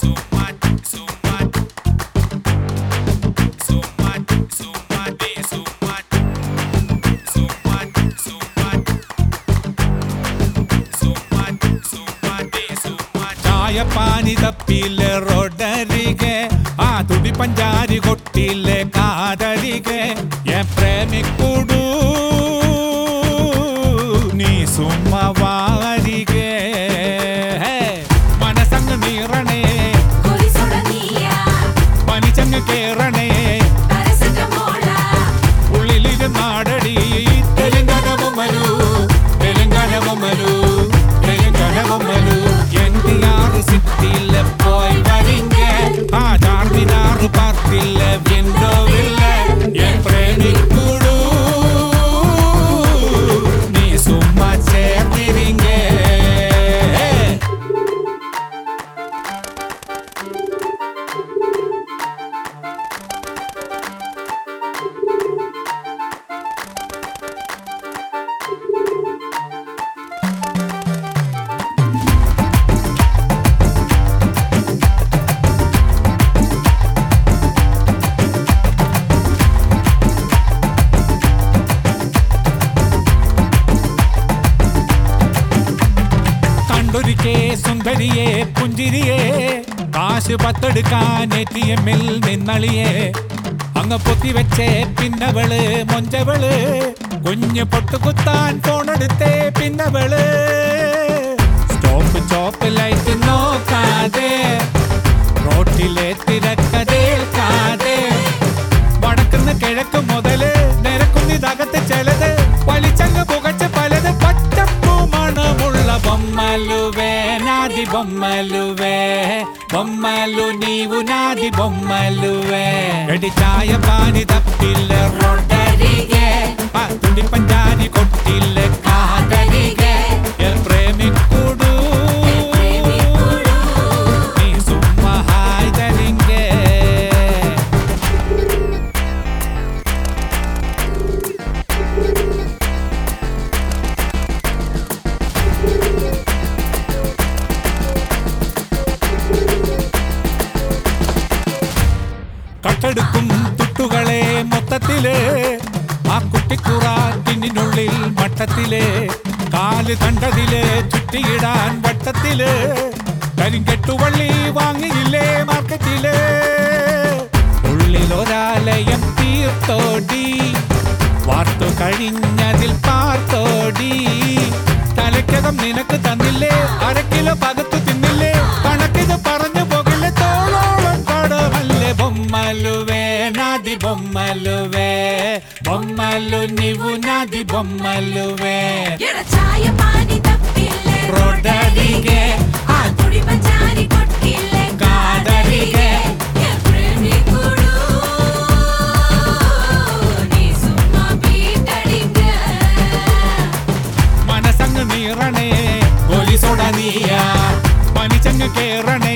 പാനി തപ്പിലെ റോഡരികെ ആ തുടി പഞ്ചാരി കൊട്ടിലെ കാതരികെ പ്രേമിക്കൂടൂ നീ സുമ്മവാരികെ മനസങ്ങ് നീറണേ പനിച്ചങ്ങ് കേറണേ ഉള്ളിലിരു നാടടി തെലുങ്കനമൊമ്മലു തെലുങ്കനമൊമ്മലു തെലുങ്കനമൊമ്മലു NTR സിറ്റിയിലെ പോയി വരിങ്ക ആ ചാർമിനാറ് പാർക്കിലെ വിൻഡോവിലെ പ്രേമിക്കൂടൂ നീ സുമ്മാ ചേർന്നിരിങ്ക സുന്ദരിയെ പുഞ്ചിരിയെ കാശ് പത്തെടുക്കാൻ ATM നിന്നളിയെ അങ്ങ് പൊത്തിവെച്ചേ പിന്നവള് മൊഞ്ചവള് കുഞ്ഞ് പൊട്ടുകുത്താൻ ഫോണെടുത്തേ പിന്നവള് സ്റ്റോപ്പ് ചോപ്പ് ലൈറ്റ് നോക്കാതെ റോട്ടിലെ തിരക്കതേൽക്കാതെ വടക്കുന്ന് കിഴക്ക് മുതല് നിരക്കുന്നിതകത്ത് ചിലത് വലിച്ചങ്ങ് പുകച്ച് പലത് പച്ചപ്പൂ മണമുള്ള ബൊമ്മലുവേ నాది బొమ్మలువే బొమ్మలు నీవు నాది బొమ్మలువే ఎడి చాయ పాని తప్పిల్లే రొట్టరిగే తుడి పంజాని కొట్టిల్లే కాదరిగే ప్రేమికుడు నీ సుమ్మ హాయిదరింగే കട്ടെടുക്കും തുട്ടുകളെ മൊത്തത്തില് ആ കുട്ടിക്കുറാറ്റിനുള്ളിൽ മട്ടത്തില് കാല് കണ്ടതില് ചുറ്റിയിടാൻ വട്ടത്തില് കരിങ്കെട്ടുവള്ളി വാങ്ങിയില്ലേ മാർക്കറ്റില് ഉള്ളിലൊരാലയം തീർത്തോടി വാർത്തു കഴിഞ്ഞതിൽ പാർത്തോടി തലയ്ക്കകം നിനക്ക് തന്നില്ലേ അരക്കിലോ പകത്തു തിന്നില്ലേ കണക്കിത് പറഞ്ഞു പോകില്ലേ തോളോളം കടമല്ലേ బొమ్మలువే నాది బొమ్మలువే బొమ్మలు నీవు నాది బొమ్మలువే రోడ్డరిగే ఆ తుడి పంజారి కొట్టిల్లే కాదరిగే ప్రేమికుడు నీ సుమ్మ బీటడింగ മനസങ്ങ് നീറണേ ഗോലി സോട നീയ പനിച്ചങ്ങ് കേറണേ